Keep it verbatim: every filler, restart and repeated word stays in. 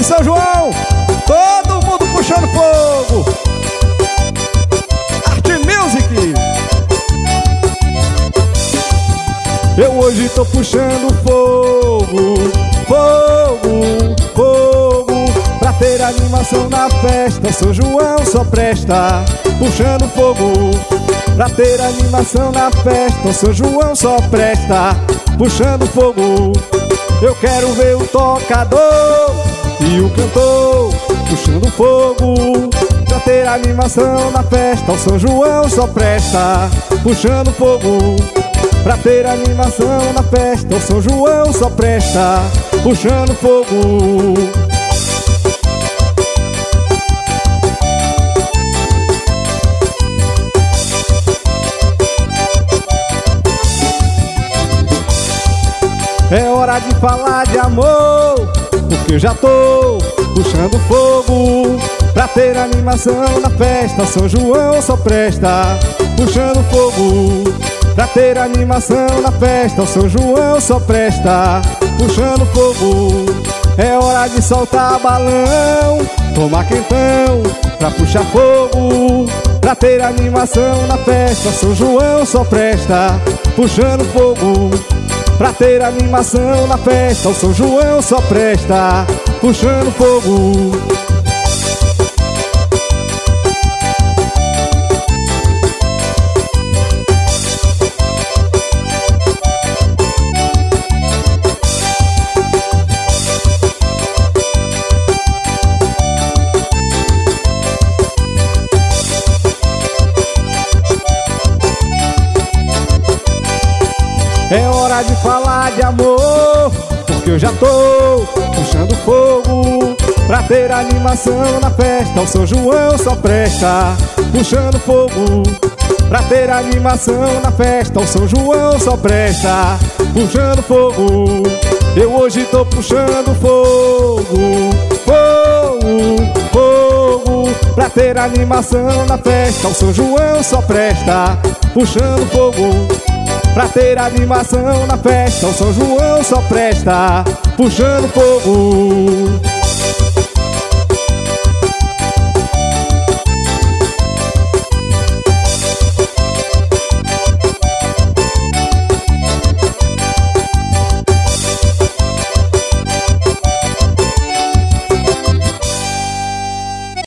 São João, todo mundo puxando fogo. Arte Music. Eu hoje tô puxando fogo, fogo, fogo, pra ter animação na festa. São João só presta, puxando fogo. Pra ter animação na festa, São João só presta, puxando fogo. Eu quero ver o tocador e o cantor puxando fogo. Pra ter animação na festa, o São João só presta, puxando fogo. Pra ter animação na festa, o São João só presta, puxando fogo. É hora de falar de amor, porque eu já tô puxando fogo. Pra ter animação na festa, São João só presta, puxando fogo. Pra ter animação na festa, o São João só presta, puxando fogo. É hora de soltar balão, tomar quentão, pra puxar fogo. Pra ter animação na festa, São João só presta, puxando fogo. Pra ter animação na festa, o São João só presta, puxando fogo. É hora de falar de amor, porque eu já tô puxando fogo. Pra ter animação na festa, o São João só presta, puxando fogo. Pra ter animação na festa, o São João só presta, puxando fogo. Eu hoje tô puxando fogo, fogo, fogo. Pra ter animação na festa, o São João só presta, puxando fogo. Pra ter animação na festa, o São João só presta, puxando fogo.